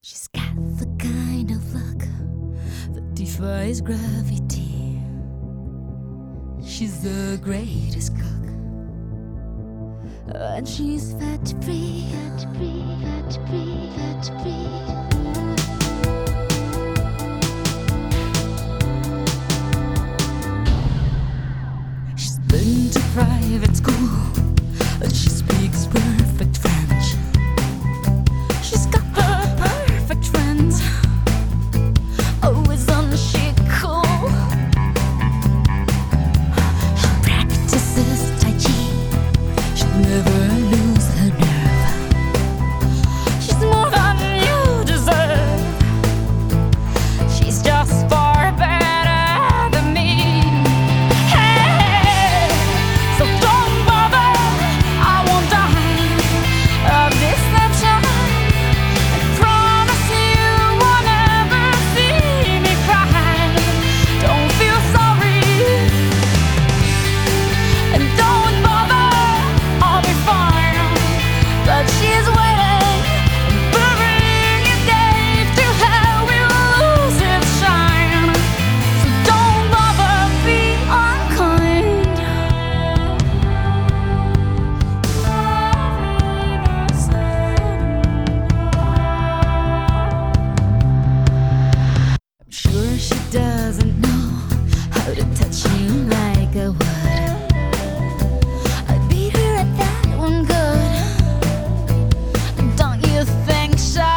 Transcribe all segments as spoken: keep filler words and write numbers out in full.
She's got the kind of luck that defies gravity. She's the greatest cook, and she's fat free, fat free, fat free, fat free. She's been to private school, and she speaks perfect French. She's got her perfect friends, always on chic cool. She practices Tai Chi, she'll never lose her nerve. She's more than you deserve, she's just far better than me. Hey, so don't bother, I won't die of deception. I promise you won't ever see me cry. Don't feel sorry, and don't bother, I'll be fine. But she's waiting, and burying you gave to her will lose its shine. So don't bother, be unkind. I'm sure she doesn't know how to touch you like I would. I beat her at that one good, don't you think so?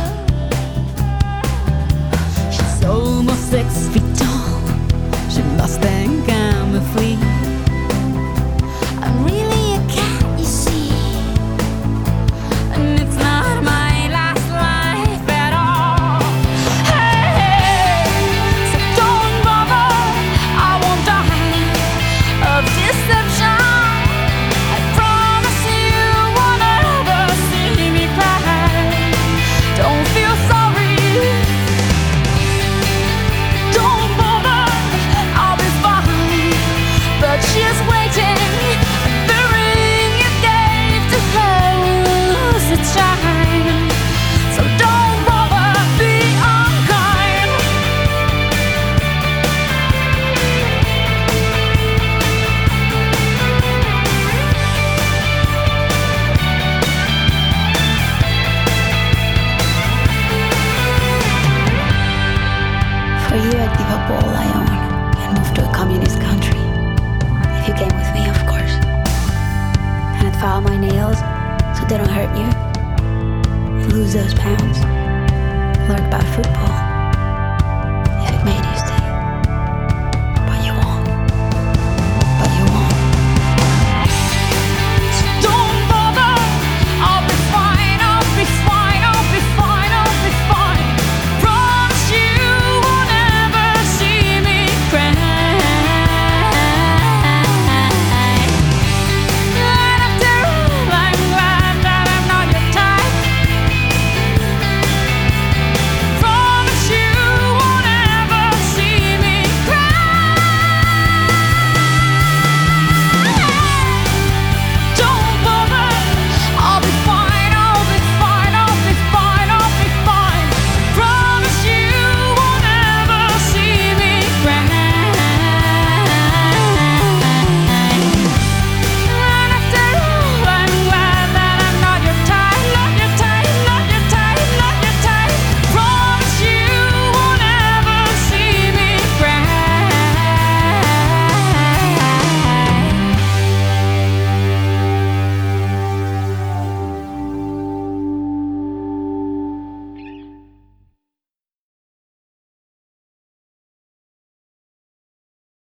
She's almost six feet tall, she must think I'm a flea. I'm really a cat, you see, and it's not my last life at all. Hey, so don't bother, I won't die of deception. I promise you won't ever see me cry. Don't feel sorry, don't bother, I'll be fine. But she's waiting, the ring you gave to her will lose its shine. So don't bother, be unkind. For you, I'd give up all I own and move to a communist country. If you came with me, of course. And I'd file my nails so they don't hurt you. And lose those pounds. Learn about football.